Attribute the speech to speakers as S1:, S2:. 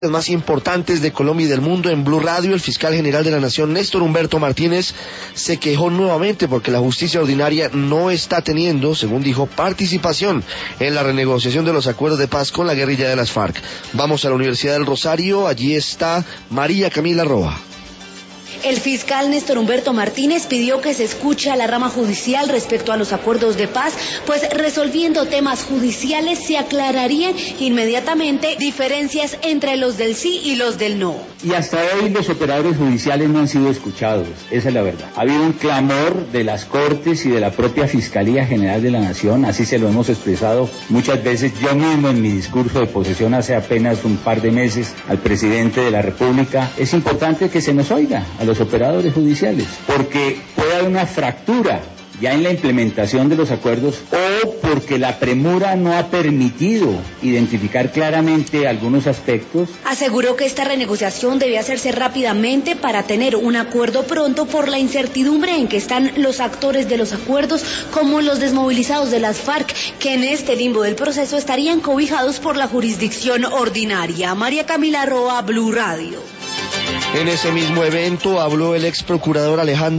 S1: Más importantes de Colombia y del mundo en Blue Radio. El fiscal general de la Nación, Néstor Humberto Martínez, se quejó nuevamente porque la justicia ordinaria no está teniendo, según dijo, participación en la renegociación de los acuerdos de paz con la guerrilla de las FARC. Vamos a la Universidad del Rosario, allí está María Camila Roa.
S2: El fiscal Néstor Humberto Martínez pidió que se escuche a la rama judicial respecto a los acuerdos de paz, pues resolviendo temas judiciales se aclararían inmediatamente diferencias entre los del sí y los del no.
S3: Y hasta hoy los operadores judiciales no han sido escuchados, esa es la verdad. Ha habido un clamor de las Cortes y de la propia Fiscalía General de la Nación, así se lo hemos expresado muchas veces yo mismo en mi discurso de posesión hace apenas un par de meses al presidente de la República. Es importante que se nos oiga a los operadores judiciales, porque puede haber una fractura ya en la implementación de los acuerdos o porque la premura no ha permitido identificar claramente algunos aspectos.
S2: Aseguró que esta renegociación debe hacerse rápidamente para tener un acuerdo pronto por la incertidumbre en que están los actores de los acuerdos, como los desmovilizados de las FARC, que en este limbo del proceso estarían cobijados por la jurisdicción ordinaria. María Camila Roa, Blue Radio.
S1: En ese mismo evento habló el ex procurador Alejandro